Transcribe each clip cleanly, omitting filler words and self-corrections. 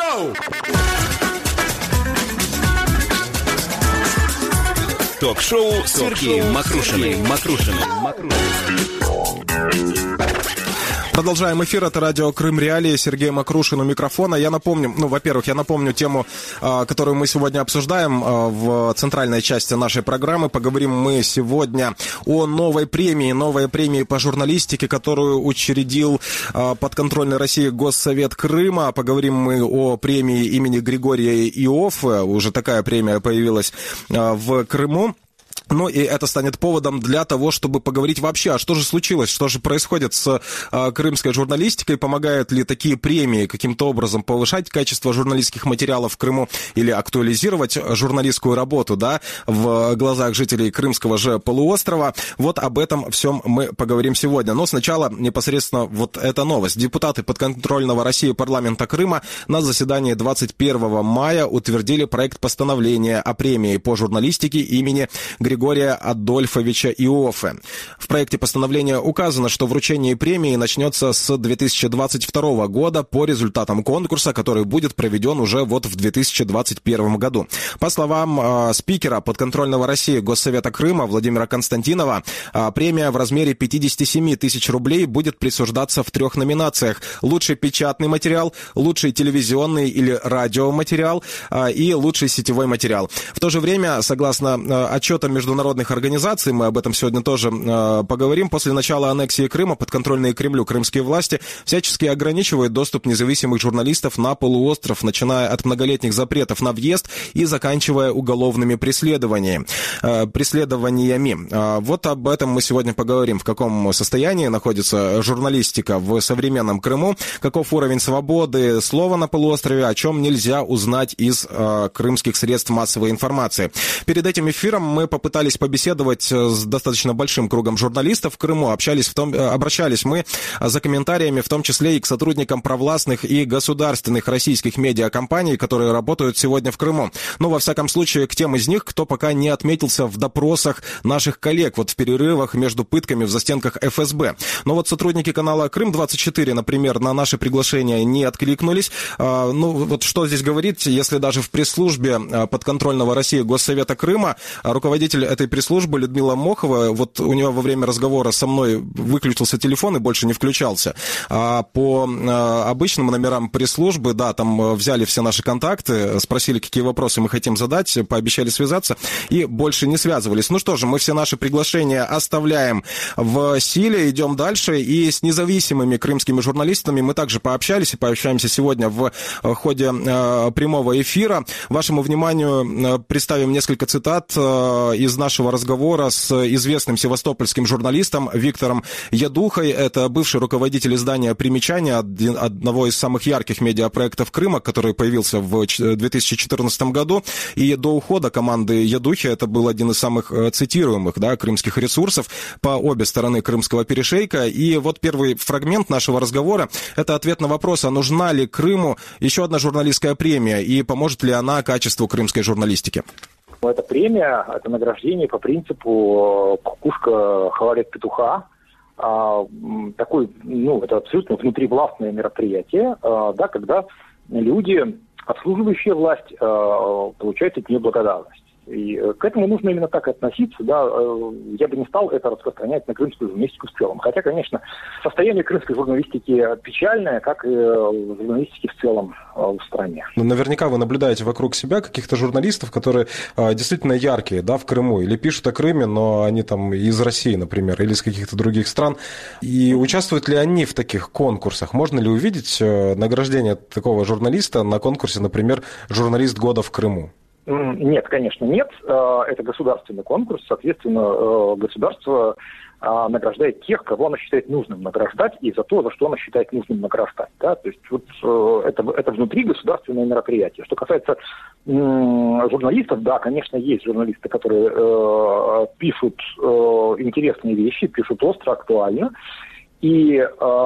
Ток-шоу! Ток-шоу Сергея Мокрушиной. Продолжаем эфир. Это радио Крым Реалии. Сергей Мокрушин у микрофона. Я напомню тему, которую мы сегодня обсуждаем в центральной части нашей программы. Поговорим мы сегодня о новой премии по журналистике, которую учредил подконтрольный России Госсовет Крыма. Поговорим мы о премии имени Григория Иоффе. Уже такая премия появилась в Крыму. Ну и это станет поводом для того, чтобы поговорить вообще, а что же случилось, что же происходит с крымской журналистикой, помогают ли такие премии каким-то образом повышать качество журналистских материалов в Крыму или актуализировать журналистскую работу, да, в глазах жителей Крымского же полуострова. Вот об этом всем мы поговорим сегодня. Но сначала непосредственно вот эта новость. Депутаты подконтрольного России парламента Крыма на заседании 21 мая утвердили проект постановления о премии по журналистике имени Григория Адольфовича Иоффе. В проекте постановления указано, что вручение премии начнется с 2022 года по результатам конкурса, который будет проведен уже вот в 2021 году. По словам спикера подконтрольного России Госсовета Крыма Владимира Константинова, премия в размере 57 тысяч рублей будет присуждаться в 3 номинациях: лучший печатный материал, лучший телевизионный или радиоматериал и лучший сетевой материал. В то же время, согласно отчетам международных организаций, мы об этом сегодня тоже поговорим, после начала аннексии Крыма подконтрольные Кремлю крымские власти всячески ограничивают доступ независимых журналистов на полуостров, начиная от многолетних запретов на въезд и заканчивая уголовными преследованиями. Вот об этом мы сегодня поговорим. В каком состоянии находится журналистика в современном Крыму, каков уровень свободы слова на полуострове, о чем нельзя узнать из крымских средств массовой информации. Перед этим эфиром мы попытались побеседовать с достаточно большим кругом журналистов в Крыму, обращались мы за комментариями, в том числе и к сотрудникам провластных и государственных российских медиакомпаний, которые работают сегодня в Крыму. Но, во всяком случае, к тем из них, кто пока не отметился в допросах наших коллег, вот в перерывах между пытками в застенках ФСБ. Но вот сотрудники канала Крым-24, например, на наше приглашение не откликнулись. Ну, вот что здесь говорить, если даже в пресс-службе подконтрольного России Госсовета Крыма руководитель этой пресс-службы Людмила Мохова, вот у нее во время разговора со мной выключился телефон и больше не включался. А по обычным номерам пресс-службы, да, там взяли все наши контакты, спросили, какие вопросы мы хотим задать, пообещали связаться и больше не связывались. Ну что же, мы все наши приглашения оставляем в силе, идем дальше, и с независимыми крымскими журналистами мы также пообщались и пообщаемся сегодня в ходе прямого эфира. Вашему вниманию представим несколько цитат из нашего разговора с известным севастопольским журналистом Виктором Ядухой. Это бывший руководитель издания «Примечание», одного из самых ярких медиапроектов Крыма, который появился в 2014 году. И до ухода команды Ядухи это был один из самых цитируемых, да, крымских ресурсов по обе стороны Крымского перешейка. И вот первый фрагмент нашего разговора – это ответ на вопрос, а нужна ли Крыму еще одна журналистская премия и поможет ли она качеству крымской журналистики? Это премия, это награждение по принципу «кукушка хвалит петуха». Такой, это абсолютно внутривластное мероприятие, да, когда люди, обслуживающие власть, получают от нее благодарность. И к этому нужно именно так относиться, да, я бы не стал это распространять на крымскую журналистику в целом. Хотя, конечно, состояние крымской журналистики печальное, как и журналистики в целом в стране. Ну, наверняка вы наблюдаете вокруг себя каких-то журналистов, которые действительно яркие, да, в Крыму, или пишут о Крыме, но они там из России, например, или из каких-то других стран. И участвуют ли они в таких конкурсах? Можно ли увидеть награждение такого журналиста на конкурсе, например, «Журналист года в Крыму»? Нет, конечно, нет. Это государственный конкурс. Соответственно, государство награждает тех, кого оно считает нужным награждать, и за то, за что оно считает нужным награждать. Да? То есть вот это внутри государственное мероприятие. Что касается журналистов, да, конечно, есть журналисты, которые пишут интересные вещи, пишут остро, актуально. И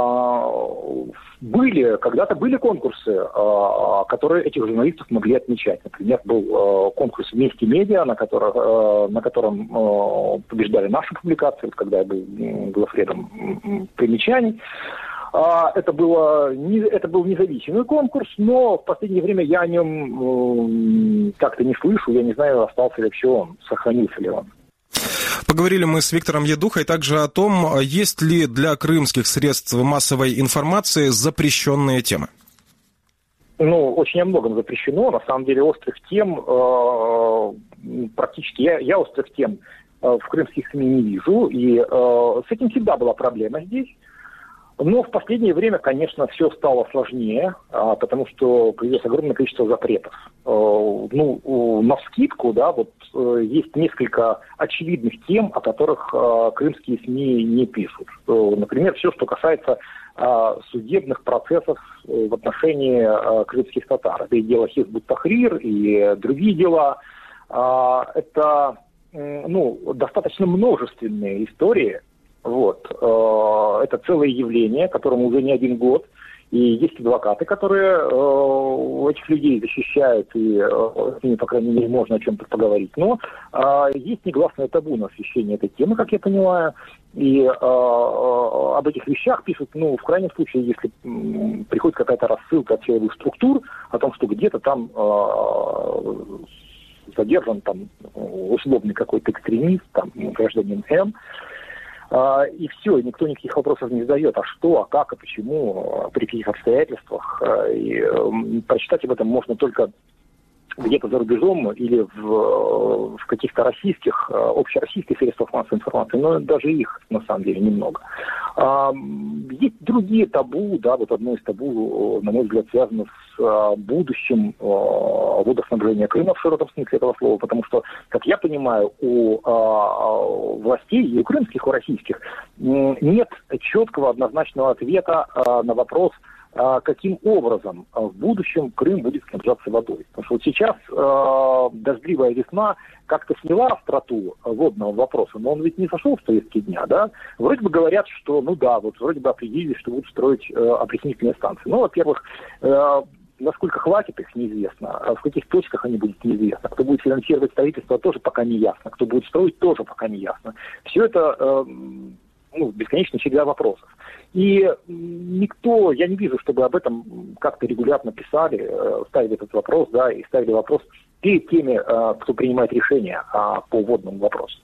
когда-то были конкурсы, которые этих журналистов могли отмечать. Например, был конкурс «Вместе медиа», на котором побеждали наши публикации, когда я был главредом примечаний. Это был независимый конкурс, но в последнее время я о нем как-то не слышу, я не знаю, остался ли вообще он, сохранился ли он. Поговорили мы с Виктором Едухой также о том, есть ли для крымских средств массовой информации запрещенные темы. Очень о многом запрещено. На самом деле острых тем практически... Я острых тем в крымских СМИ не вижу, и с этим всегда была проблема здесь. Но в последнее время, конечно, все стало сложнее, потому что появилось огромное количество запретов. Навскидку, да, есть несколько очевидных тем, о которых крымские СМИ не пишут. Например, все, что касается судебных процессов в отношении крымских татар. Это и дело Хизб ут-Тахрир, и другие дела. Это достаточно множественные истории. Это целое явление, которому уже не один год. И есть адвокаты, которые этих людей защищают, и с ними, по крайней мере, можно о чем-то поговорить. Но есть негласное табу на освещение этой темы, как я понимаю. И об этих вещах пишут, в крайнем случае, если приходит какая-то рассылка от силовых структур о том, что где-то там задержан условный какой-то экстремист, гражданин М. И все, никто никаких вопросов не задает. А что, а как, а почему, при каких обстоятельствах. И прочитать об этом можно только где-то за рубежом или в каких-то российских, общероссийских средствах массовой информации, но даже их, на самом деле, немного. Есть другие табу, одно из табу, на мой взгляд, связано с будущим водоснабжения Крыма в широком смысле этого слова, потому что, как я понимаю, у властей, и у крымских, и у российских, нет четкого однозначного ответа на вопрос, каким образом в будущем Крым будет снабжаться водой. Потому что сейчас дождливая весна как-то сняла остроту водного вопроса, но он ведь не сошел в повестке дня, да? Вроде бы говорят, что, вроде бы определились, что будут строить опреснительные станции. Во-первых, насколько хватит их, неизвестно. А в каких точках они будут, неизвестно. Кто будет финансировать строительство, тоже пока не ясно. Кто будет строить, тоже пока не ясно. Все это бесконечная череда вопросов. И никто, я не вижу, чтобы об этом как-то регулярно писали, ставили этот вопрос, и ставили вопрос перед теми, кто принимает решения по водному вопросу.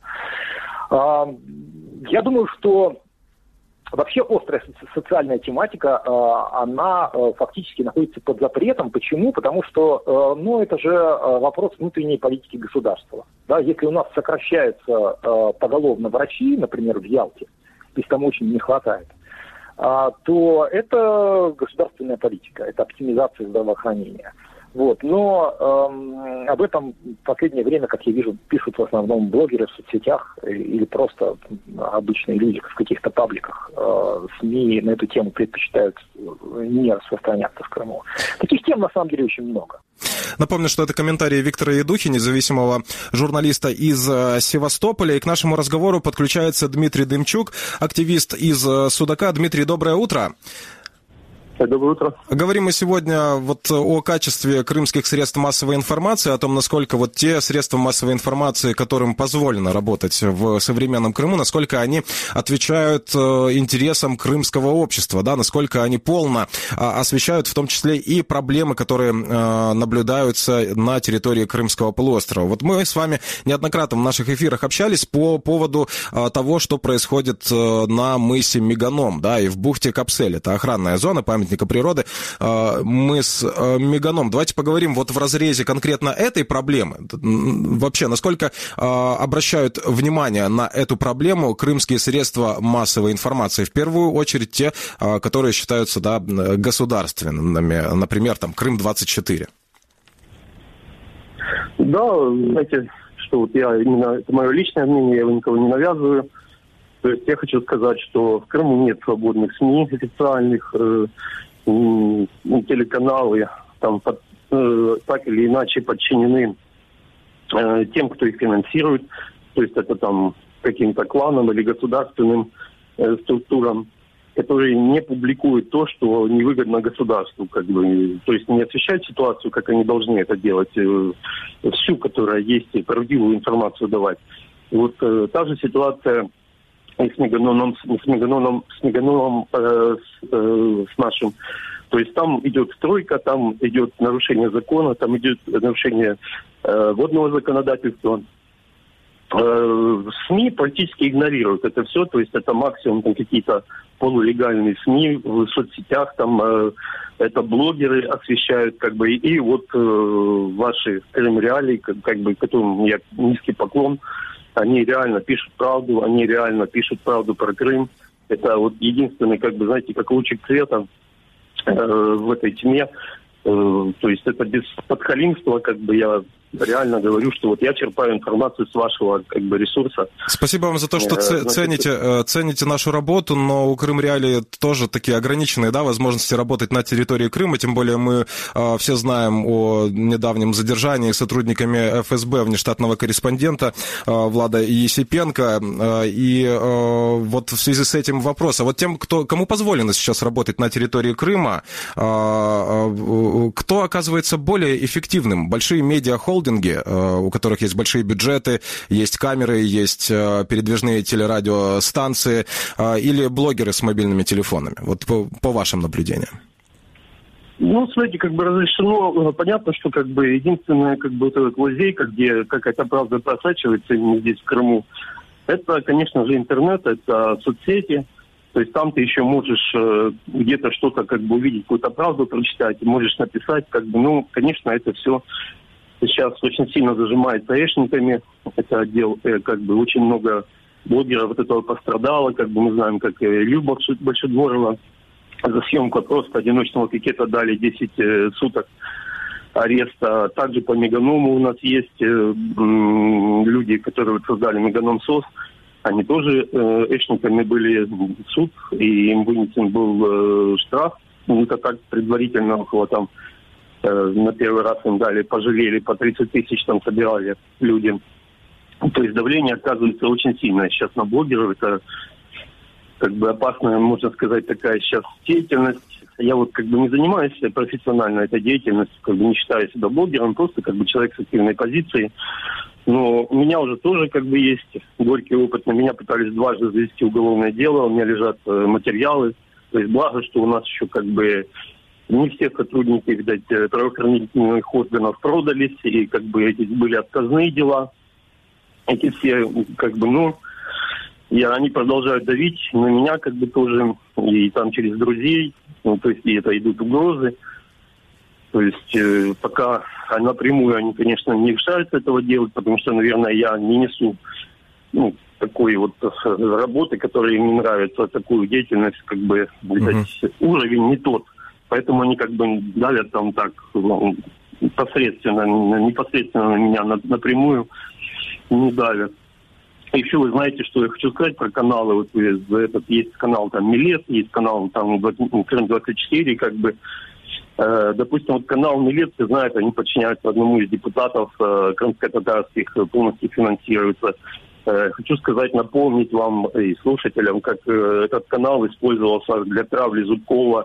Я думаю, что вообще острая социальная тематика, она фактически находится под запретом. Почему? Потому что, это же вопрос внутренней политики государства. Да, если у нас сокращаются поголовно врачи, например, в Ялте, если там очень не хватает, то это государственная политика, это оптимизация здравоохранения. Но об этом в последнее время, как я вижу, пишут в основном блогеры в соцсетях или просто обычные люди в каких-то пабликах. СМИ на эту тему предпочитают не распространяться в Крыму. Таких тем на самом деле очень много. Напомню, что это комментарии Виктора Едухи, независимого журналиста из Севастополя. И к нашему разговору подключается Дмитрий Дымчук, активист из Судака. Дмитрий, доброе утро. Доброе утро. Говорим мы сегодня о качестве крымских средств массовой информации, о том, насколько те средства массовой информации, которым позволено работать в современном Крыму, насколько они отвечают интересам крымского общества, насколько они полно освещают в том числе и проблемы, которые наблюдаются на территории Крымского полуострова. Мы с вами неоднократно в наших эфирах общались по поводу того, что происходит на мысе Меганом, и в бухте Капсель. Это охранная зона, памятника природы, мыс Меганом. Давайте поговорим в разрезе конкретно этой проблемы. Вообще, насколько обращают внимание на эту проблему крымские средства массовой информации? В первую очередь те, которые считаются государственными, например, Крым-24. Да, знаете, что это мое личное мнение, я его никого не навязываю. То есть я хочу сказать, что в Крыму нет свободных СМИ официальных, телеканалы так или иначе подчинены тем, кто их финансирует. То есть это каким-то кланам или государственным структурам, которые не публикуют то, что невыгодно государству, то есть не освещают ситуацию, как они должны это делать, всю, которая есть, и правдивую информацию давать. Та же ситуация и с Меганоном с нашим. То есть там идет стройка, там идет нарушение закона, там идет нарушение водного законодательства. СМИ практически игнорируют это все, то есть это максимум там, какие-то полулегальные СМИ в соцсетях, там это блогеры освещают, как бы, и вот ваши Крым-реалии, как бы, которым я низкий поклон, они реально пишут правду, они реально пишут правду про Крым. Это вот единственный, как бы, знаете, как лучик света в этой тьме. То есть это без подхалимства, как бы я реально говорю, что вот я черпаю информацию с вашего как бы ресурса. Спасибо вам за то, что цените нашу работу, но у Крым-реалии тоже такие ограниченные, да, возможности работать на территории Крыма, тем более мы все знаем о недавнем задержании сотрудниками ФСБ внештатного корреспондента Влада Есипенко, и вот в связи с этим вопрос, а вот тем, кому позволено сейчас работать на территории Крыма, кто оказывается более эффективным? Большие медиахолдинги, у которых есть большие бюджеты, есть камеры, есть передвижные телерадиостанции, или блогеры с мобильными телефонами? Вот по вашим наблюдениям. Ну, смотрите, как бы разрешено, понятно, что как бы единственная как бы вот лазейка, где какая-то правда просачивается именно здесь в Крыму, это, конечно же, интернет, это соцсети. То есть там ты еще можешь где-то что-то как бы увидеть, какую-то правду прочитать, можешь написать, как бы, ну, конечно, это все сейчас очень сильно зажимается эшниками. Это отдел, как бы, очень много блогеров от этого пострадало, как бы мы знаем, как Илью Большедворова за съемку просто одиночного пикета дали 10 суток ареста. Также по Меганому у нас есть люди, которые создали Меганом СОС. Они тоже эшниками были в суд, и им вынесен был штраф. Ну, это так предварительно около там на первый раз им дали, пожалели, по 30 тысяч там собирали людям. То есть давление оказывается очень сильное сейчас на блогеров. Это как бы опасная, можно сказать, такая сейчас деятельность. Я вот как бы не занимаюсь профессионально этой деятельностью, как бы не считаю себя блогером, просто как бы человек с активной позицией. Но у меня уже тоже как бы есть горький опыт. На меня пытались дважды завести уголовное дело, у меня лежат материалы. То есть благо, что у нас еще как бы не все сотрудники, видать, правоохранительных органов продались, и как бы эти были отказные дела. Эти все как бы, ну, они продолжают давить на меня как бы тоже, и там через друзей, ну, то есть и это идут угрозы. То есть пока напрямую они, конечно, не решаются этого делать, потому что, наверное, я не несу такой вот работы, которая им не нравится, такую деятельность, как бы, видать, уровень не тот. Поэтому они как бы давят там так непосредственно на меня напрямую не давят. Еще вы знаете, что я хочу сказать про каналы. Вот есть канал там Милет, есть канал там Крым-24, как бы. Допустим, вот канал Милет, все знают, они подчиняются одному из депутатов крымско-татарских, полностью финансируются. Хочу сказать, напомнить вам и слушателям, как этот канал использовался для травли Зубкова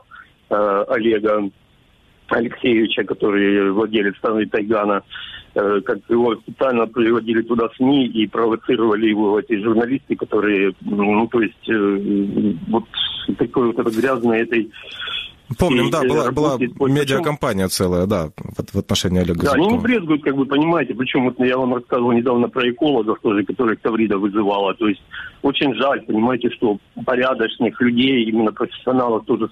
Олега Алексеевича, который владелец страны Тайгана, как его специально приводили туда СМИ и провоцировали его эти журналисты, которые, ну, то есть, вот такой вот этот грязный этой... Помним, да, была медиакомпания целая, да, в отношении Олега Зубкова. Да, они не брезгуют, как бы, понимаете, причем вот я вам рассказывал недавно про экологов тоже, которых Таврида вызывала, то есть очень жаль, понимаете, что порядочных людей, именно профессионалов тоже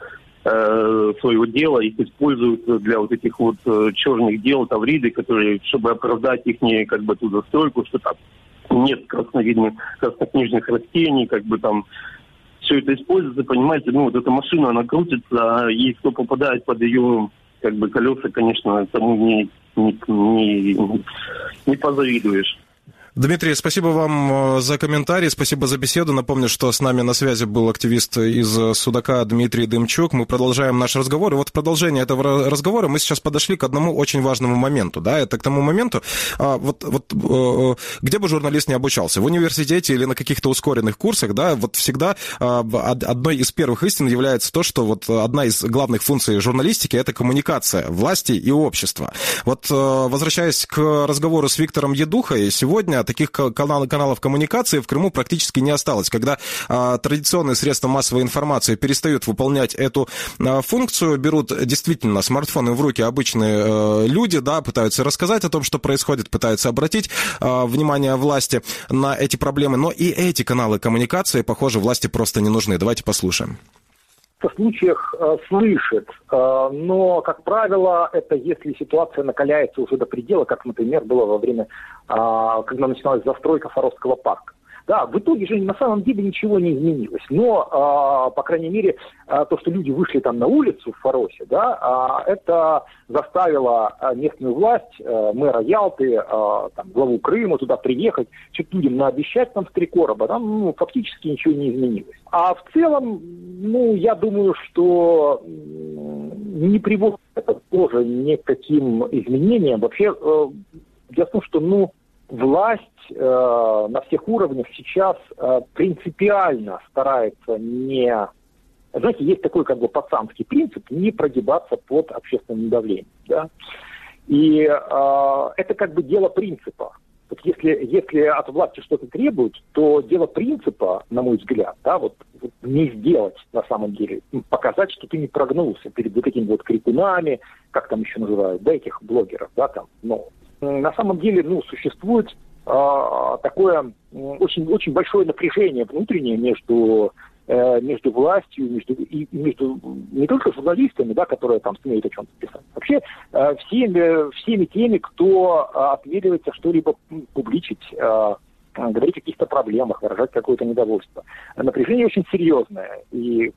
своего дела, их используют для вот этих вот черных дел Тавриды, которые, чтобы оправдать их как бы ту застройку, что там нет краснокнижных растений, как бы там все это используется, понимаете, ну вот эта машина, она крутится, и кто попадает под ее как бы колеса, конечно, тому не позавидуешь. Дмитрий, спасибо вам за комментарий, спасибо за беседу. Напомню, что с нами на связи был активист из Судака Дмитрий Дымчук. Мы продолжаем наш разговор. И вот в продолжение этого разговора мы сейчас подошли к одному очень важному моменту. Да? Это к тому моменту, где бы журналист не обучался, в университете или на каких-то ускоренных курсах, да, вот всегда одной из первых истин является то, что вот одна из главных функций журналистики – это коммуникация власти и общества. Вот возвращаясь к разговору с Виктором Едухой, сегодня таких каналов коммуникации в Крыму практически не осталось. Когда традиционные средства массовой информации перестают выполнять эту функцию, берут действительно смартфоны в руки обычные люди, да, пытаются рассказать о том, что происходит, пытаются обратить внимание власти на эти проблемы, но и эти каналы коммуникации, похоже, власти просто не нужны. Давайте послушаем. В случаях слышит, но, как правило, это если ситуация накаляется уже до предела, как, например, было во время, когда начиналась застройка Фаровского парка. Да, в итоге же на самом деле ничего не изменилось. Но, по крайней мере, то, что люди вышли там на улицу в Фаросе, да, это заставило местную власть, мэра Ялты, там, главу Крыма туда приехать, что-то людям наобещать там с 3 короба, там фактически ничего не изменилось. А в целом, я думаю, что не приводит это тоже ни к каким изменениям. Вообще, дело в том, что, власть на всех уровнях сейчас принципиально старается не... Знаете, есть такой пацанский принцип не прогибаться под общественным давлением. Да? И это дело принципа. Вот если от власти что-то требуют, то дело принципа, на мой взгляд, да, вот не сделать на самом деле, показать, что ты не прогнулся перед вот этими вот крикунами, как там еще называют, да, этих блогеров, да, там, на самом деле, существует такое очень большое напряжение внутреннее между властью, между не только журналистами, да, которые там смеют о чем-то писать, вообще всеми теми, кто осмеливается что-либо публичить, говорить о каких-то проблемах, выражать какое-то недовольство. Напряжение очень серьезное. И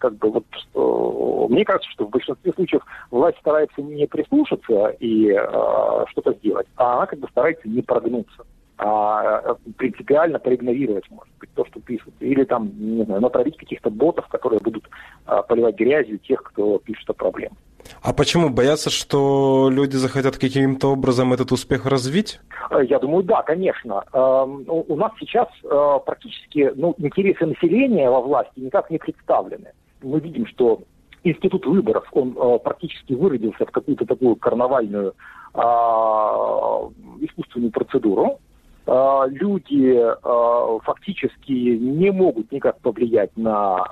мне кажется, что в большинстве случаев власть старается не прислушаться и что-то сделать, а она старается не прогнуться, а принципиально проигнорировать, может быть, то, что пишут. Или там, не знаю, натравить каких-то ботов, которые будут поливать грязью тех, кто пишет о проблемах. А почему? Боятся, что люди захотят каким-то образом этот успех развить? Я думаю, да, конечно. У нас сейчас практически интересы населения во власти никак не представлены. Мы видим, что институт выборов, он практически выродился в какую-то такую карнавальную искусственную процедуру. Люди фактически не могут никак повлиять на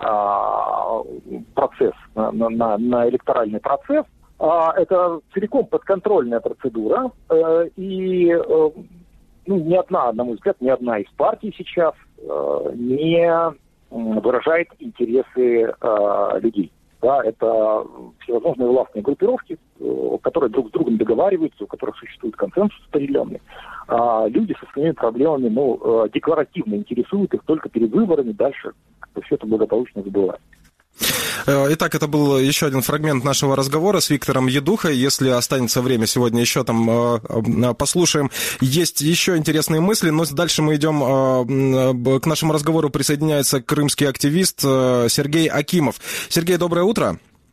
процесс, на электоральный процесс. Это целиком подконтрольная процедура. И ни одна, на мой взгляд, ни одна из партий сейчас не выражает интересы людей. Да, это всевозможные властные группировки, которые друг с другом договариваются, у которых существует консенсус определенный. Люди со своими проблемами, декларативно интересуют их только перед выборами, дальше все это благополучно забывают. Итак, это был еще один фрагмент нашего разговора с Виктором Едухой. Если останется время, сегодня еще там послушаем. Есть еще интересные мысли, но дальше мы идем к нашему разговору. Присоединяется крымский активист Сергей Акимов. Сергей, доброе утро.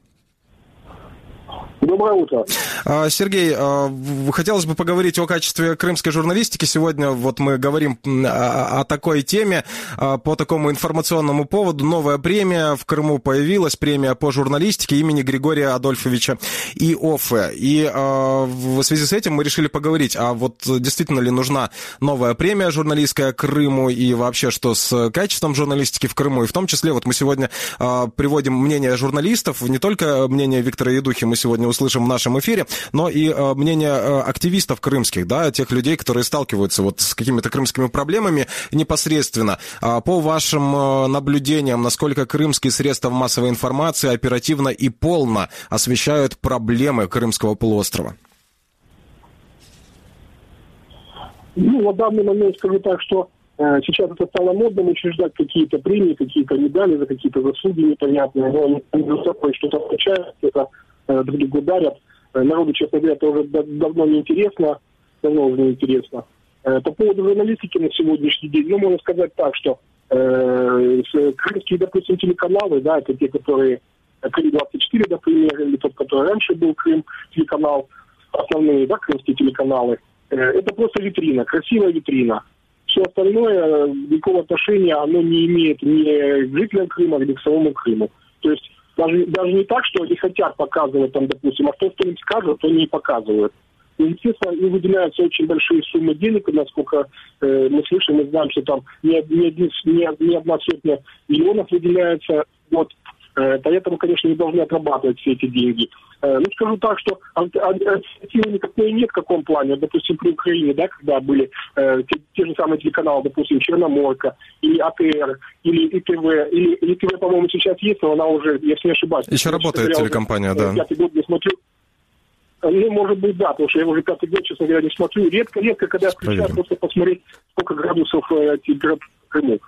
Доброе утро. Сергей, хотелось бы поговорить о качестве крымской журналистики. Сегодня вот мы говорим о такой теме, по такому информационному поводу. Новая премия в Крыму появилась, премия по журналистике имени Григория Адольфовича Иоффе. И в связи с этим мы решили поговорить, а вот действительно ли нужна новая премия журналистская Крыму и вообще что с качеством журналистики в Крыму. И в том числе вот мы сегодня приводим мнение журналистов, не только мнение Виктора Едухи мы сегодня услышим в нашем эфире, но и мнение активистов крымских, да, тех людей, которые сталкиваются вот с какими-то крымскими проблемами непосредственно. По вашим наблюдениям, насколько крымские средства массовой информации оперативно и полно освещают проблемы Крымского полуострова? На данный момент скажу так, что сейчас это стало модным учреждать какие-то премии, какие-то медали за какие-то заслуги непонятные, но они что-то получают, это друг другу дарят. Народу, честно говоря, это уже давно не интересно. По поводу журналистики на сегодняшний день, можно сказать так, что крымские, допустим, телеканалы, да, это те, которые Крым-24, например, или тот, который раньше был Крым, телеканал, основные, да, крымские телеканалы, это просто витрина, красивая витрина. Все остальное, никакого отношения оно не имеет ни к жителям Крыма, ни к самому Крыму. То есть даже не так, что они хотят показывать, там, допустим, а кто что-нибудь скажет, то не показывают. И, естественно, и выделяются очень большие суммы денег, насколько мы слышим, мы знаем, что там не одна сотня миллионов выделяется. Вот. Поэтому, конечно, не должны отрабатывать все эти деньги. Скажу так, что альтернативы никакой нет в каком плане. Допустим, при Украине, да, когда были те же самые телеканалы, допустим, Черноморка, или АТР, или ИТВ, или ТВ, по-моему, сейчас есть, но она уже, если не ошибаюсь... Еще работает телекомпания, да. Пятый год не смотрю. Может быть, да, потому что я уже 5-й год, честно говоря, не смотрю. Редко, когда включаю, просто посмотреть, сколько градусов температуры в Крыму.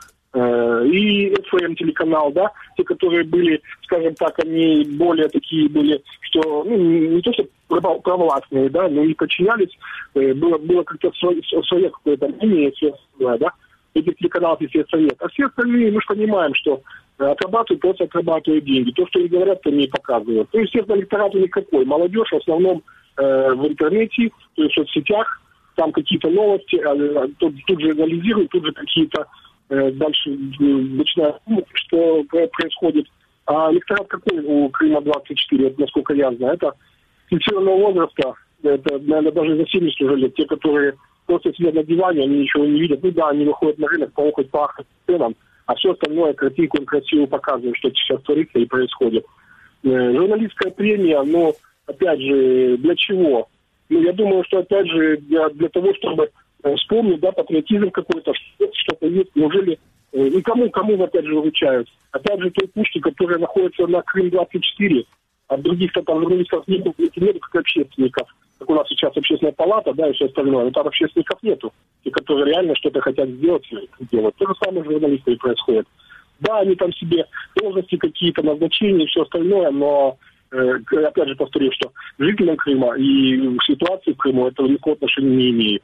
И ФМ-телеканал, да, те, которые были, скажем так, они более такие были, что, не то что провластные, да, но и подчинялись, было как-то свое какое-то мнение, да, этих телеканалов, естественно, нет. А все остальные, мы же понимаем, что просто отрабатывают деньги. То, что они говорят, то не показывают. То есть, естественно, электората никакой. Молодежь в основном в интернете, то есть в соцсетях, там какие-то новости, тут же анализируют, тут же какие-то дальше начинают думать, что происходит. А электорат какой у Крыма-24, насколько я знаю, это пенсионного возраста, это, наверное, даже за 70 уже лет. Те, которые просто сидят на диване, они ничего не видят. Они выходят на рынок, поохать, пахать ценам, а все остальное картинку красиво показывает, что сейчас творится и происходит. Журналистская премия, опять же, для чего? Я думаю, что, опять же, для того, чтобы вспомнить, да, патриотизм какой-то, что-то есть. Неужели кому опять же вручают? Опять же, той пушки, которая находится на Крым-24, а других-то там журналистов нету, как общественников. Как у нас сейчас общественная палата, да, и все остальное. Но там общественников нету. Те, которые реально что-то хотят сделать. То же самое с журналистами происходит. Да, они там себе должности какие-то, назначения и все остальное, но опять же повторю, что жителям Крыма и ситуации в Крыму этого никакого отношения не имеет.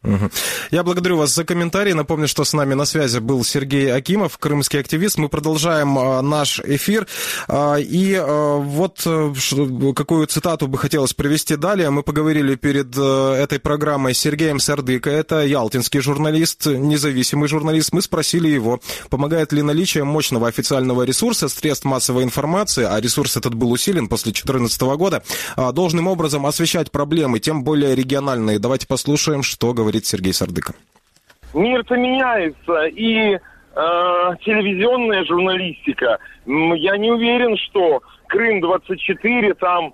Я благодарю вас за комментарий. Напомню, что с нами на связи был Сергей Акимов, крымский активист. Мы продолжаем наш эфир. И вот какую цитату бы хотелось привести далее. Мы поговорили перед этой программой с Сергеем Сардыко. Это ялтинский журналист, независимый журналист. Мы спросили его, помогает ли наличие мощного официального ресурса, средств массовой информации, а ресурс этот был усилен после 2014 года, должным образом освещать проблемы, тем более региональные. Давайте послушаем, что говорит Сергей Сардыко. Мир-то меняется, и телевизионная журналистика. Я не уверен, что Крым-24 там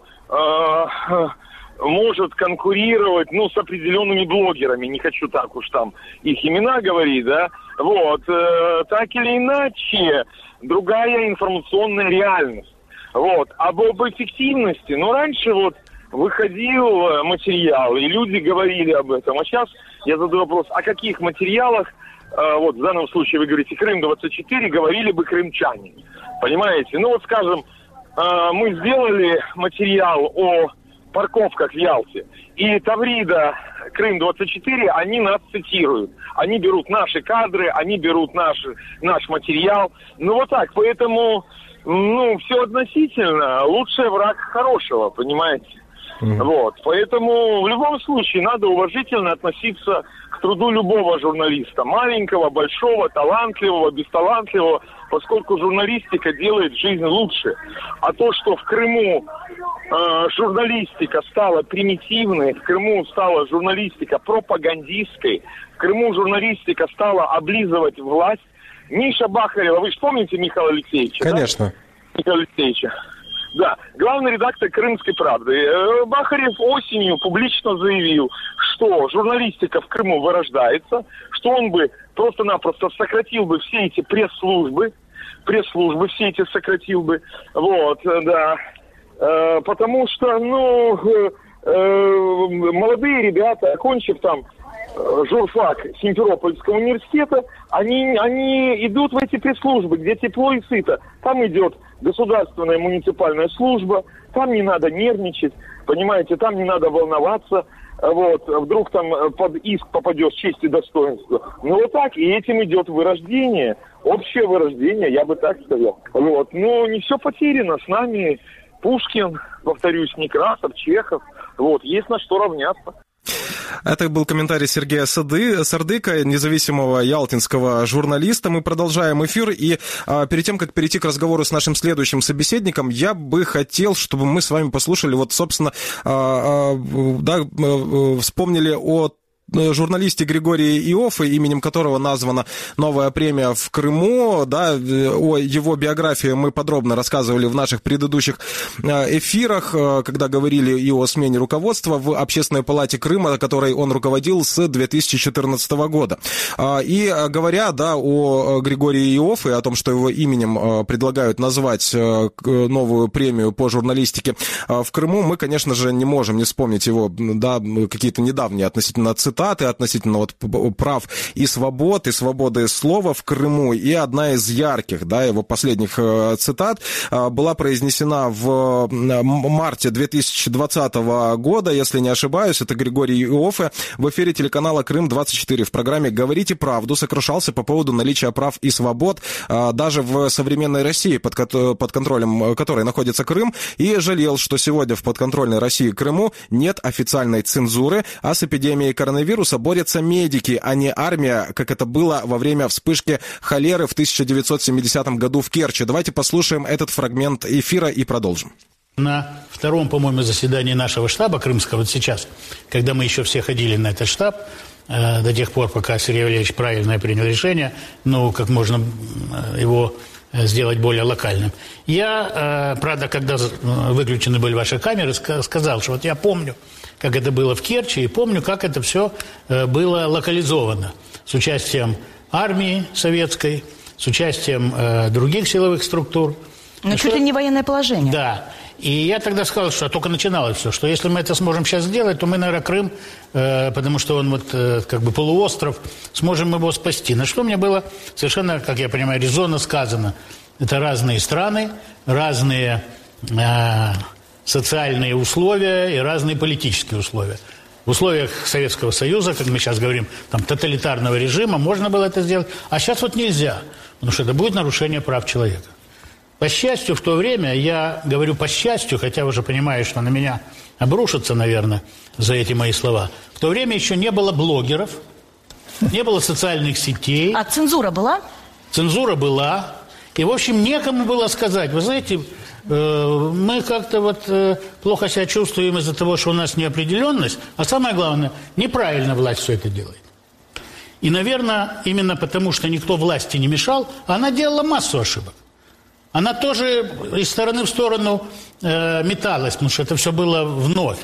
может конкурировать, с определенными блогерами. Не хочу так уж там их имена говорить, да. Вот. Так или иначе, другая информационная реальность. Вот. Об эффективности, раньше выходил материал, и люди говорили об этом. А сейчас я задаю вопрос, о каких материалах, в данном случае вы говорите Крым-24, говорили бы крымчане. Понимаете? Скажем, мы сделали материал о парковках в Ялте, и Таврида, Крым-24, они нас цитируют. Они берут наши кадры, они берут наш материал. Поэтому, все относительно. Лучший враг хорошего, понимаете? Поэтому в любом случае надо уважительно относиться к труду любого журналиста. Маленького, большого, талантливого, бесталантливого, поскольку журналистика делает жизнь лучше. А то, что в Крыму журналистика стала примитивной, в Крыму стала журналистика пропагандистской, в Крыму журналистика стала облизывать власть. Миша Бахарева, вы же помните Михаила Алексеевича? Конечно. Да? Михаила Алексеевича. Да, главный редактор «Крымской правды». Бахарев осенью публично заявил, что журналистика в Крыму вырождается, что он бы просто-напросто сократил бы все эти пресс-службы все эти сократил бы, потому что, молодые ребята, окончив там журфак Симферопольского университета, они идут в эти пресс-службы, где тепло и сыто. Там идет государственная муниципальная служба, там не надо нервничать, понимаете, там не надо волноваться, вдруг там под иск попадешь, честь и достоинство. И этим идет вырождение, общее вырождение, я бы так сказал. Но не все потеряно, с нами Пушкин, повторюсь, Некрасов, Чехов, есть на что равняться. Это был комментарий Сергея Сардыка, независимого ялтинского журналиста. Мы продолжаем эфир, и перед тем, как перейти к разговору с нашим следующим собеседником, я бы хотел, чтобы мы с вами послушали, вот, собственно, вспомнили о журналисте Григории Иоффе, именем которого названа новая премия в Крыму. Да, о его биографии мы подробно рассказывали в наших предыдущих эфирах, когда говорили и о смене руководства в Общественной палате Крыма, которой он руководил с 2014 года. И говоря, да, о Григории Иоффе, о том, что его именем предлагают назвать новую премию по журналистике в Крыму, мы, конечно же, не можем не вспомнить его, да, какие-то недавние относительно цитаты относительно вот прав и свобод, и свободы слова в Крыму. И одна из ярких, да, его последних цитат была произнесена в марте 2020 года, если не ошибаюсь. Это Григорий Иоффе в эфире телеканала «Крым-24» в программе «Говорите правду» сокрушался по поводу наличия прав и свобод даже в современной России, под контролем которой находится Крым, и жалел, что сегодня в подконтрольной России Крыму нет официальной цензуры, а с эпидемией коронавируса борются медики, а не армия, как это было во время вспышки холеры в 1970 году в Керчи. Давайте послушаем этот фрагмент эфира и продолжим. На втором, по-моему, заседании нашего штаба крымского, вот сейчас, когда мы еще все ходили на этот штаб, до тех пор, пока Сергей Валерьевич правильно принял решение, ну, как можно его сделать более локальным. Я, правда, когда выключены были ваши камеры, сказал, что вот я помню, как это было в Керчи, и помню, как это все было локализовано с участием армии советской, с участием других силовых структур. Но чуть ли не военное положение. Да. И я тогда сказал, что только начиналось все, что если мы это сможем сейчас сделать, то мы, наверное, Крым, потому что он вот как бы полуостров, сможем его спасти. На что мне было совершенно, как я понимаю, резонно сказано. Это разные страны, разные социальные условия и разные политические условия. В условиях Советского Союза, как мы сейчас говорим, там, тоталитарного режима, можно было это сделать, а сейчас вот нельзя, потому что это будет нарушение прав человека. По счастью, в то время, я говорю по счастью, хотя уже понимаю, что на меня обрушатся, наверное, за эти мои слова, в то время еще не было блогеров, не было социальных сетей. А цензура была? Цензура была. И, в общем, некому было сказать. Вы знаете, мы как-то вот плохо себя чувствуем из-за того, что у нас неопределенность, а самое главное, неправильно власть все это делает. И, наверное, именно потому, что никто власти не мешал, она делала массу ошибок. Она тоже из стороны в сторону металась, потому что это все было вновь.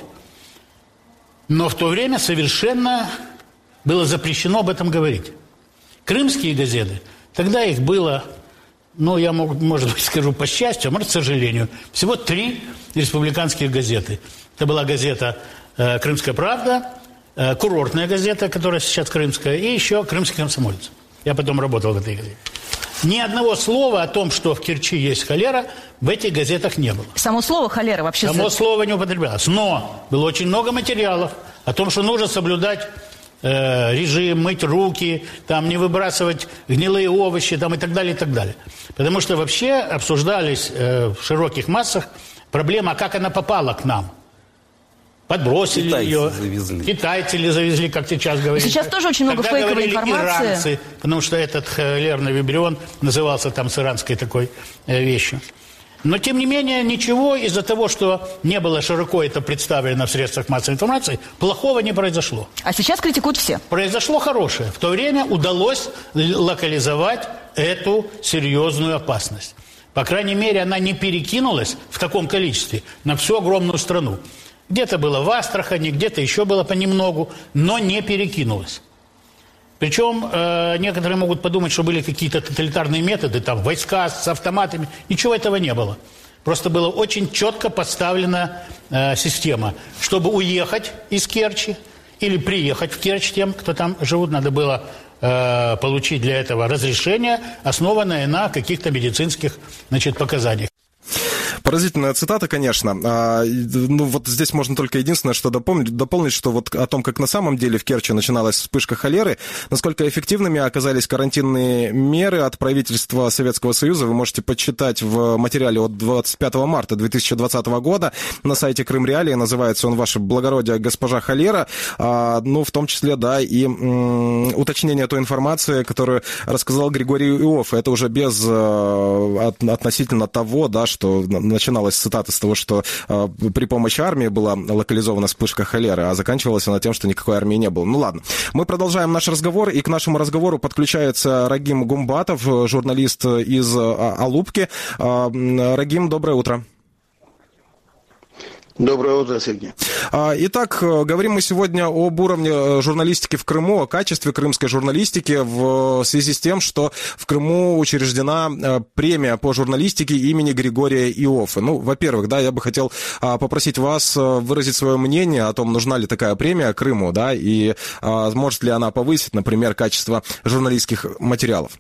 Но в то время совершенно было запрещено об этом говорить. Крымские газеты, тогда их было, ну, я, может быть, скажу по счастью, а может, к сожалению, всего 3 республиканских газеты. Это была газета «Крымская правда», курортная газета, которая сейчас крымская, и еще «Крымский комсомолец». Я потом работал в этой газете. Ни одного слова о том, что в Керчи есть холера, в этих газетах не было. Само слово холера вообще... Само слово не употреблялось. Но было очень много материалов о том, что нужно соблюдать режим, мыть руки, там, не выбрасывать гнилые овощи там, и так далее, и так далее. Потому что вообще обсуждались в широких массах проблема, как она попала к нам. Подбросили ее. Китайцы ли завезли, как сейчас говорят. Сейчас тоже очень много фейковой информации. Иранцы, потому что этот холерный вибрион назывался там с иранской такой вещью. Но, тем не менее, ничего из-за того, что не было широко это представлено в средствах массовой информации, плохого не произошло. А сейчас критикуют все. Произошло хорошее. В то время удалось локализовать эту серьезную опасность. По крайней мере, она не перекинулась в таком количестве на всю огромную страну. Где-то было в Астрахани, где-то еще было понемногу, но не перекинулось. Причем некоторые могут подумать, что были какие-то тоталитарные методы, там войска с автоматами. Ничего этого не было. Просто была очень четко поставлена система. Чтобы уехать из Керчи или приехать в Керчь тем, кто там живут, надо было получить для этого разрешение, основанное на каких-то медицинских, значит, показаниях. Поразительная цитата, конечно. Ну, вот здесь можно только единственное, что дополнить, что вот о том, как на самом деле в Керчи начиналась вспышка холеры, насколько эффективными оказались карантинные меры от правительства Советского Союза, вы можете почитать в материале от 25 марта 2020 года на сайте Крым Реалии. Называется он «Ваше благородие, госпожа холера». Ну, в том числе, да, и уточнение той информации, которую рассказал Григорий Иоффе. Это уже без относительно того, да, что начиналась цитата с того, что при помощи армии была локализована вспышка холеры, а заканчивалась она тем, что никакой армии не было. Ну ладно, мы продолжаем наш разговор, и к нашему разговору подключается Рагим Гумбатов, журналист из Алупки. Рагим, доброе утро. Доброе утро, Сергей. Итак, говорим мы сегодня об уровне журналистики в Крыму, о качестве крымской журналистики в связи с тем, что в Крыму учреждена премия по журналистике имени Григория Иоффе. Ну, во-первых, да, я бы хотел попросить вас выразить свое мнение о том, нужна ли такая премия Крыму, да, и может ли она повысить, например, качество журналистских материалов.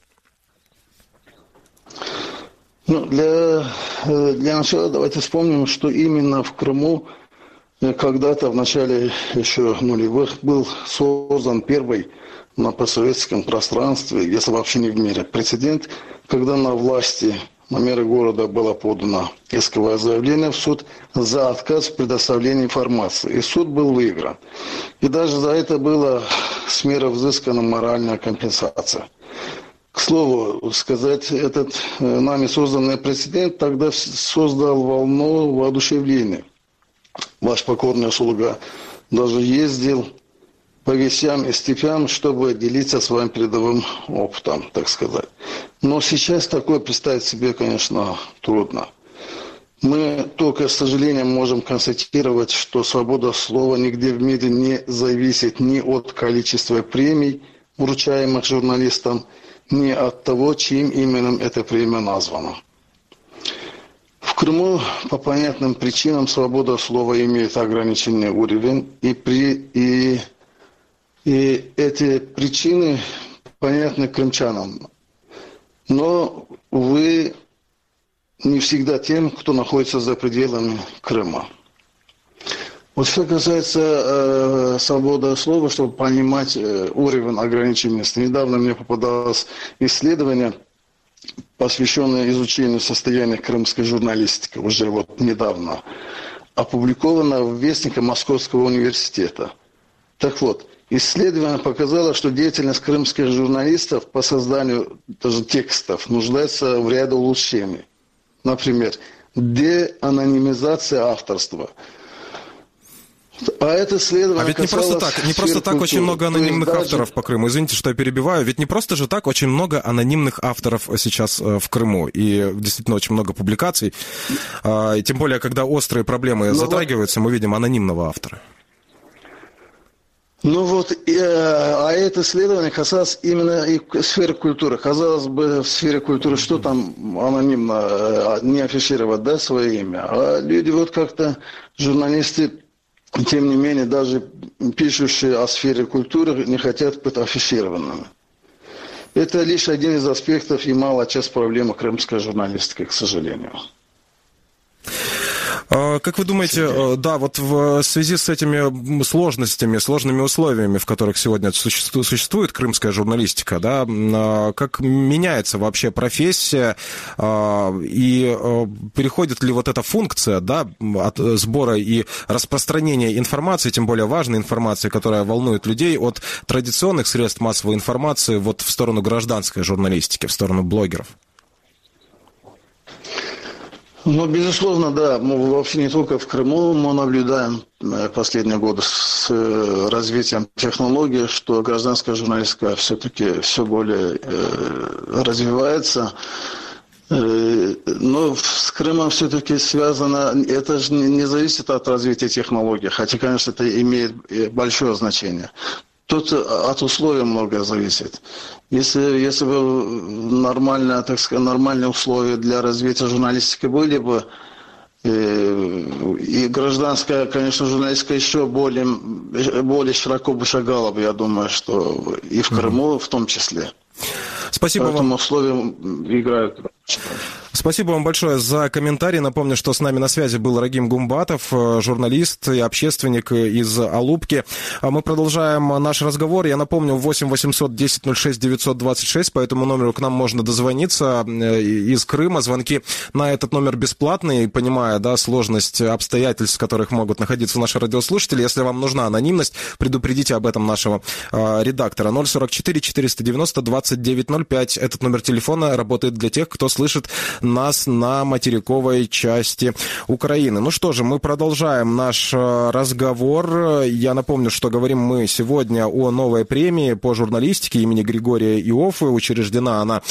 Ну, для начала давайте вспомним, что именно в Крыму когда-то в начале еще нулевых был создан первый на постсоветском пространстве, если вообще не в мире, прецедент, когда на власти, на мэры города было подано исковое заявление в суд за отказ в предоставлении информации. И суд был выигран. И даже за это была с мерой взыскана моральная компенсация. К слову сказать, этот нами созданный прецедент тогда создал волну воодушевления. Ваш покорный слуга даже ездил по весям и степям, чтобы делиться своим передовым опытом, так сказать. Но сейчас такое представить себе, конечно, трудно. Мы только, к сожалению, можем констатировать, что свобода слова нигде в мире не зависит ни от количества премий, вручаемых журналистам, ни от того, чьим именем эта премия названа. В Крыму по понятным причинам свобода слова имеет ограниченный уровень, и эти причины понятны крымчанам. Но, увы, не всегда тем, кто находится за пределами Крыма. Вот что касается свободы слова, чтобы понимать уровень ограниченности. Недавно мне попадалось исследование, посвященное изучению состояния крымской журналистики, уже вот недавно, опубликовано в Вестнике Московского университета. Так вот, исследование показало, что деятельность крымских журналистов по созданию даже текстов нуждается в ряде улучшений. Например, деанонимизация авторства. А это исследование ведь не просто так очень много анонимных авторов по Крыму. Извините, что я перебиваю. Ведь не просто же так очень много анонимных авторов сейчас в Крыму. И действительно очень много публикаций. И тем более, когда острые проблемы затрагиваются, мы видим анонимного автора. Ну вот, а это исследование касалось именно и сферы культуры. Казалось бы, в сфере культуры что там анонимно, не афишировать, да, свое имя. А люди вот как-то, журналисты, тем не менее, даже пишущие о сфере культуры, не хотят быть афишированными. Это лишь один из аспектов и малая часть проблемы крымской журналистики, к сожалению. Как вы думаете, да, вот в связи с этими сложными условиями, в которых сегодня существует крымская журналистика, да, как меняется вообще профессия и переходит ли вот эта функция, да, от сбора и распространения информации, тем более важной информации, которая волнует людей, от традиционных средств массовой информации вот в сторону гражданской журналистики, в сторону блогеров? Ну, безусловно, да. Мы вообще не только в Крыму, мы наблюдаем последние годы с развитием технологий, что гражданская журналистика все-таки все более развивается. Но с Крымом все-таки связано, это же не зависит от развития технологий, хотя, конечно, это имеет большое значение. Тут от условий многое зависит. Если бы нормальные условия для развития журналистики были бы, и гражданская, конечно, журналистика еще более широко бы шагала бы, я думаю, что и в Крыму в том числе. Спасибо вам. Поэтому условия играют. Спасибо вам большое за комментарий. Напомню, что с нами на связи был Рагим Гумбатов, журналист и общественник из Алупки. Мы продолжаем наш разговор. Я напомню, 8 800 10 06 926. По этому номеру к нам можно дозвониться из Крыма. Звонки на этот номер бесплатные, понимая, да, сложность обстоятельств, в которых могут находиться наши радиослушатели. Если вам нужна анонимность, предупредите об этом нашего редактора. 044 490 2905. Этот номер телефона работает для тех, кто слышит нас на материковой части Украины. Ну что же, мы продолжаем наш разговор. Я напомню, что говорим мы сегодня о новой премии по журналистике имени Григория Иоффе. Учреждена она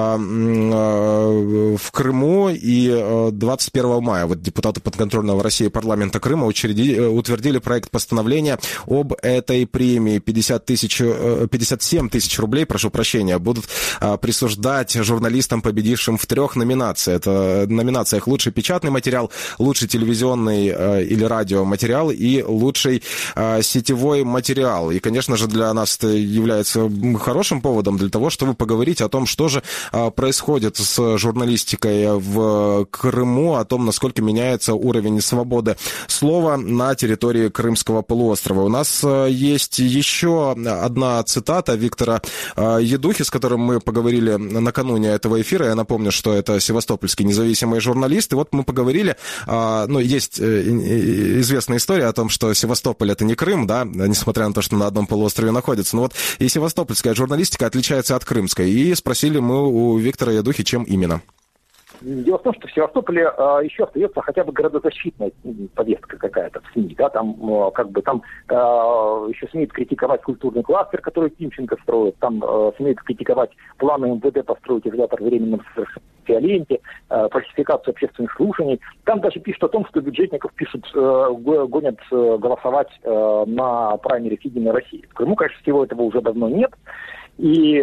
в Крыму, и 21 мая вот депутаты подконтрольного России парламента Крыма утвердили проект постановления об этой премии. 57 тысяч рублей, прошу прощения, будут присуждать журналистам, победившим в 3 номинациях. Это в номинациях «Лучший печатный материал», «Лучший телевизионный или радиоматериал» и «Лучший сетевой материал». И, конечно же, для нас это является хорошим поводом для того, чтобы поговорить о том, что же происходит с журналистикой в Крыму, о том, насколько меняется уровень свободы слова на территории Крымского полуострова. У нас есть еще одна цитата Виктора Едухи, с которым мы поговорили накануне этого эфира. Я напомню, что это севастопольский независимый журналист. И вот мы поговорили, есть известная история о том, что Севастополь — это не Крым, да, несмотря на то, что на одном полуострове находится. Но вот и севастопольская журналистика отличается от крымской. И спросили мы у Виктора Едухи, чем именно. Дело в том, что в Севастополе еще остается хотя бы градозащитная повестка какая-то в СМИ, да, там еще смеют критиковать культурный кластер, который Тимченко строит, там смеют критиковать планы МВД построить изолятор временным в Фиоленте, фальсификацию общественных слушаний. Там даже пишут о том, что бюджетников гонят голосовать на праймере «Единой России». В Крыму, конечно, всего этого уже давно нет. И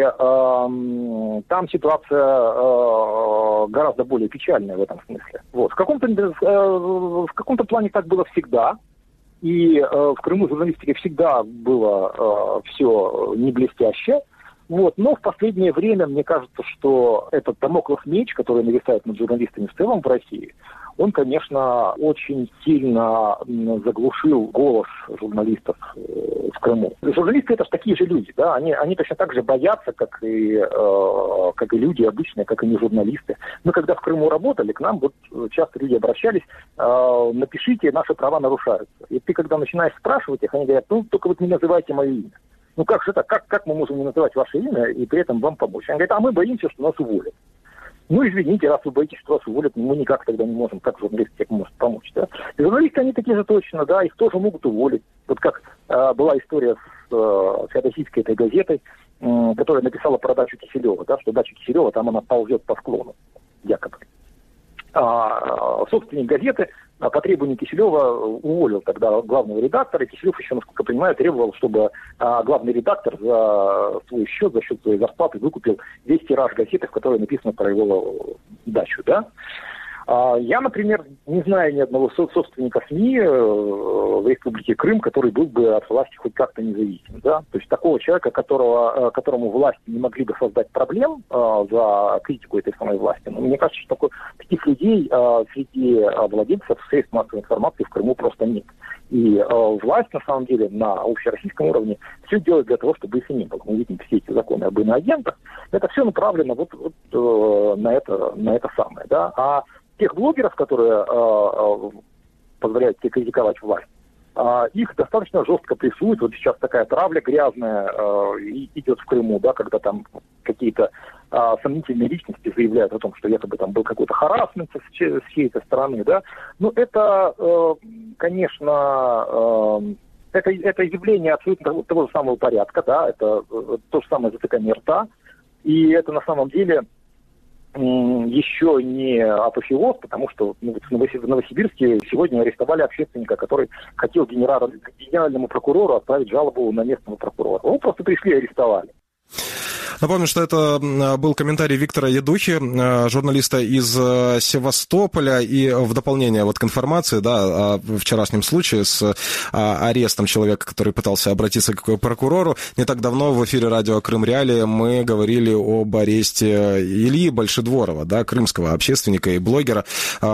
там ситуация гораздо более печальная в этом смысле. Вот. В каком-то плане так было всегда. И в Крыму журналистике всегда было все не блестяще. Вот. Но в последнее время, мне кажется, что этот дамоклов меч, который нависает над журналистами в целом в России, он, конечно, очень сильно заглушил голос журналистов в Крыму. Журналисты — это же такие же люди, да, они точно так же боятся, как и люди обычные, как и не журналисты. Мы когда в Крыму работали, к нам вот часто люди обращались: напишите, наши права нарушаются. И ты, когда начинаешь спрашивать их, они говорят: ну, только вот не называйте мое имя. Ну как же так? Как мы можем не называть ваше имя и при этом вам помочь? Они говорят: а мы боимся, что нас уволят. Ну, извините, раз вы боитесь, что вас уволят, мы никак тогда не можем, как журналист тебе может помочь, да? И журналисты, они такие же точно, да, их тоже могут уволить. Вот как была история с феодосийской этой газетой, которая написала про дачу Киселева, да, что дача Киселева, там она ползет по склону, якобы. Собственник газеты по требованию Киселева уволил тогда главного редактора. Киселев еще, насколько я понимаю, требовал, чтобы главный редактор за свой счет, за счет своей зарплаты выкупил весь тираж газеты, в которой написано про его дачу, да. Я, например, не знаю ни одного собственника СМИ в Республике Крым, который был бы от власти хоть как-то независим. Да? То есть такого человека, которому власти не могли бы создать проблем за критику этой самой власти. Но мне кажется, что таких людей среди владельцев средств массовой информации в Крыму просто нет. И власть, на самом деле, на общероссийском уровне все делает для того, чтобы их и не было. Мы видим все эти законы об иноагентах. Это все направлено вот на это самое. Да? А тех блогеров, которые позволяют тебе критиковать власть, их достаточно жестко прессуют. Вот сейчас такая травля грязная идет в Крыму, да, когда там какие-то сомнительные личности заявляют о том, что якобы там был какой-то харассмент с всей этой стороны, да. Но это, конечно, это явление абсолютно того же самого порядка, да, это то же самое затыкание рта, и это на самом деле еще не апофеоз, потому что в Новосибирске сегодня арестовали общественника, который хотел генеральному прокурору отправить жалобу на местного прокурора. Его просто пришли и арестовали. Напомню, что это был комментарий Виктора Едухи, журналиста из Севастополя. И в дополнение вот к информации, да, о вчерашнем случае с арестом человека, который пытался обратиться к прокурору, не так давно в эфире радио «Крым Реалии» мы говорили об аресте Ильи Большедворова, да, крымского общественника и блогера,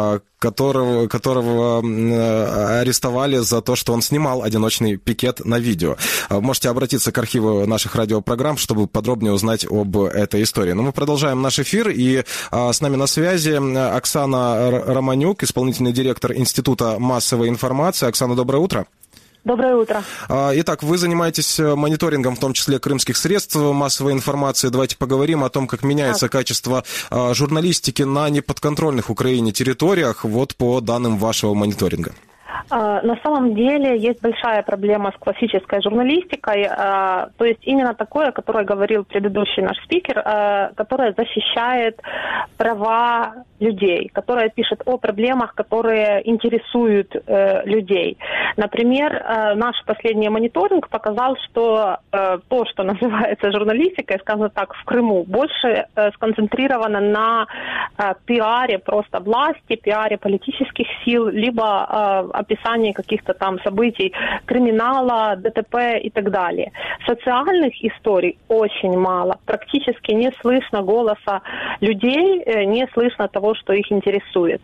которого арестовали за то, что он снимал одиночный пикет на видео. Можете обратиться к архиву наших радиопрограмм, чтобы подробнее узнать об этой истории. Но мы продолжаем наш эфир, и с нами на связи Оксана Романюк, исполнительный директор Института массовой информации. Оксана, доброе утро. Доброе утро. Итак, вы занимаетесь мониторингом, в том числе крымских средств массовой информации. Давайте поговорим о том, как меняется качество журналистики на неподконтрольных Украине территориях, вот по данным вашего мониторинга. На самом деле есть большая проблема с классической журналистикой, то есть именно такое, о которой говорил предыдущий наш спикер, которая защищает права людей, которая пишет о проблемах, которые интересуют людей. Например, наш последний мониторинг показал, что то, что называется журналистикой, скажем так, в Крыму, больше сконцентрировано на пиаре просто власти, пиаре политических сил, либо описании каких-то там событий, криминала, ДТП и так далее. Социальных историй очень мало. Практически не слышно голоса людей, не слышно того, что их интересует.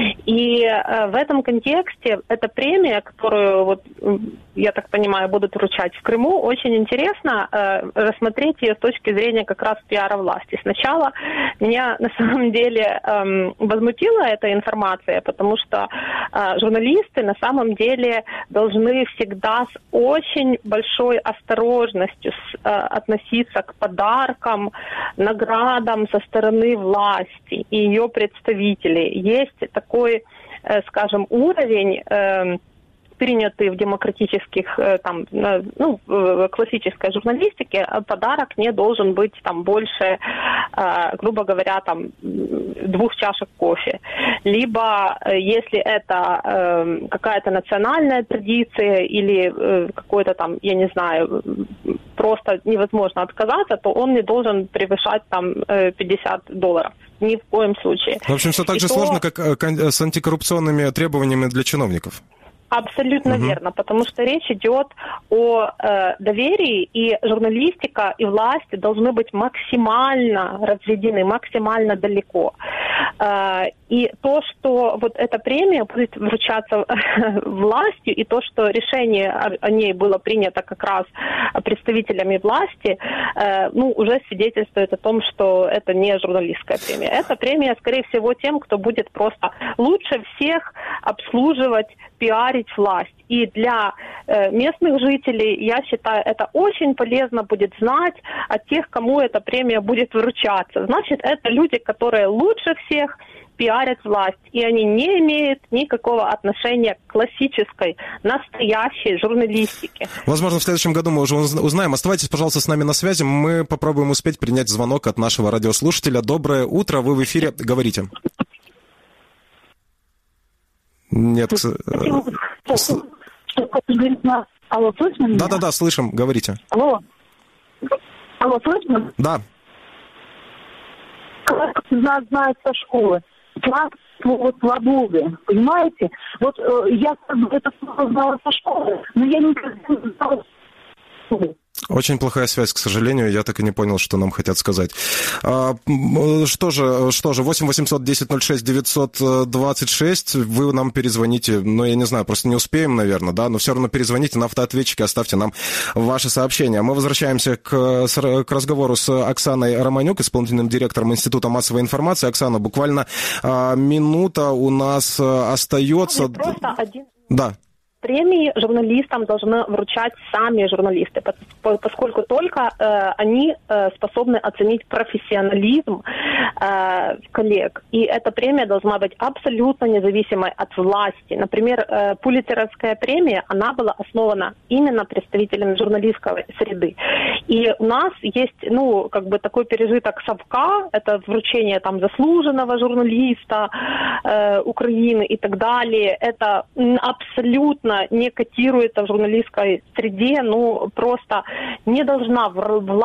И в этом контексте эта премия, которую, вот, я так понимаю, будут вручать в Крыму, очень интересно рассмотреть ее с точки зрения как раз пиара власти. Сначала меня на самом деле возмутила эта информация, потому что журналисты на самом деле должны всегда с очень большой осторожностью относиться к подаркам, наградам со стороны власти и ее представителей. Есть такой, скажем, уровень, принятый в демократических, там, ну, в классической журналистике, подарок не должен быть там больше, грубо говоря, там 2 чашек кофе. Либо, если это какая-то национальная традиция или какой-то там, я не знаю, просто невозможно отказаться, то он не должен превышать там $50. Ни в коем случае. В общем, все так же сложно, как с антикоррупционными требованиями для чиновников. Абсолютно верно, потому что речь идет о доверии, и журналистика, и власти должны быть максимально разведены, максимально далеко. И то, что вот эта премия будет вручаться властью, и то, что решение о ней было принято как раз представителями власти, ну, уже свидетельствует о том, что это не журналистская премия. Это премия, скорее всего, тем, кто будет просто лучше всех обслуживать, пиарить власть. И для местных жителей, я считаю, это очень полезно будет знать о тех, кому эта премия будет вручаться. Значит, это люди, которые лучше всех пиарят власть, и они не имеют никакого отношения к классической, настоящей журналистике. Возможно, в следующем году мы уже узнаем. Оставайтесь, пожалуйста, с нами на связи. Мы попробуем успеть принять звонок от нашего радиослушателя. Доброе утро, вы в эфире, говорите. Нет. Алло, слышно меня? Да-да-да, слышим, говорите. Алло, слышно? Да. Как нас знают со школы. Вот свободы, понимаете? Вот я это знала со школы, но я никогда не знала. Очень плохая связь, к сожалению, я так и не понял, что нам хотят сказать. Что же, 8 800 10 06 926, вы нам перезвоните, ну, я не знаю, просто не успеем, наверное, да, но все равно перезвоните на автоответчике, оставьте нам ваши сообщения. Мы возвращаемся к разговору с Оксаной Романюк, исполнительным директором Института массовой информации. Оксана, буквально минута у нас остается. Просто один... Да. Премии журналистам должны вручать сами журналисты, поскольку только они способны оценить профессионализм коллег. И эта премия должна быть абсолютно независимой от власти. Например, Пулитцеровская премия, она была основана именно представителями журналистской среды. И у нас есть, ну, как бы такой пережиток совка, это вручение там заслуженного журналиста Украины и так далее. Это абсолютно не котируется в журналистской среде, ну, просто не должна власть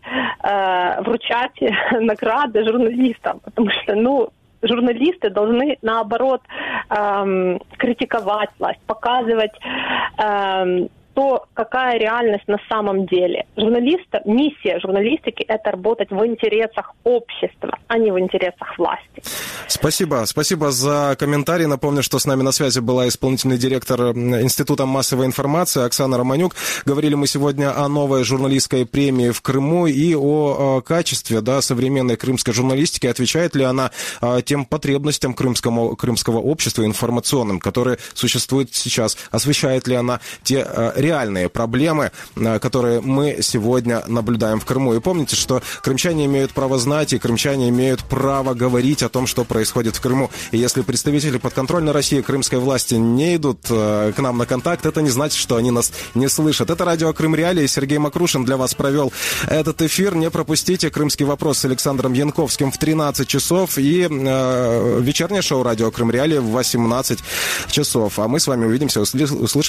вручать награды журналистам, потому что, журналисты должны, наоборот, критиковать власть, показывать то, какая реальность на самом деле. Миссия журналистики – это работать в интересах общества, а не в интересах власти. Спасибо. Спасибо за комментарий. Напомню, что с нами на связи была исполнительный директор Института массовой информации Оксана Романюк. Говорили мы сегодня о новой журналистской премии в Крыму и о качестве современной крымской журналистики. Отвечает ли она тем потребностям крымского общества информационным, которые существуют сейчас? Освещает ли она те реальные проблемы, которые мы сегодня наблюдаем в Крыму? И помните, что крымчане имеют право знать, и крымчане имеют право говорить о том, что происходит в Крыму. И если представители подконтрольной России, крымской власти не идут к нам на контакт, это не значит, что они нас не слышат. Это радио Крым Реалии. Сергей Макрушин для вас провел этот эфир. Не пропустите «Крымский вопрос» с Александром Янковским в 13 часов и вечернее шоу радио Крым Реалии в 18 часов. А мы с вами увидимся, услышимся